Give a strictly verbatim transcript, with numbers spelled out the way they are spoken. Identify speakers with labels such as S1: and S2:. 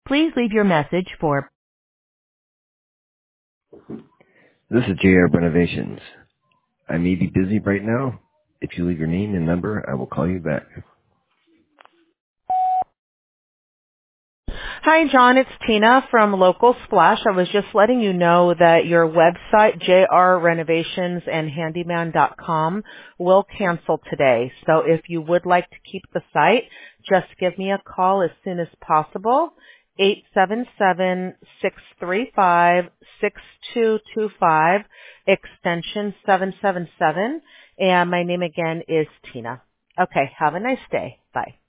S1: Please leave your message for
S2: This is J R Renovations. I may be busy right now. If you leave your name and number, I will call you back.
S1: Hi, John. It's Tina from Local Splash. I was just letting you know that your website, j r renovations and handyman dot com, will cancel today. So if you would like to keep the site, just give me a call as soon as possible. eight seven seven, six three five, six two two five, extension seven seven seven. And my name again is Tina. Okay, have a nice day. Bye.